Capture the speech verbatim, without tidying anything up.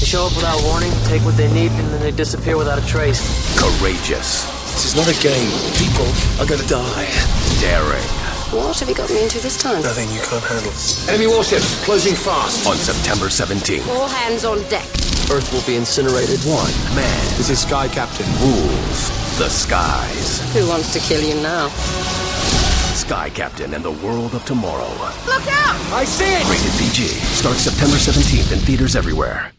show up without warning, take what they need, and then they disappear without a trace. Courageous. This is not a game. People are gonna die. Daring. What have you got me into this time? Nothing you can't handle. Enemy warships closing fast. On September seventeenth. All hands on deck. Earth will be incinerated. One man This is Sky Captain. rules the skies. Who wants to kill you now? Sky Captain and the World of Tomorrow. Look out! I see it! Rated P G. Starts September seventeenth in theaters everywhere.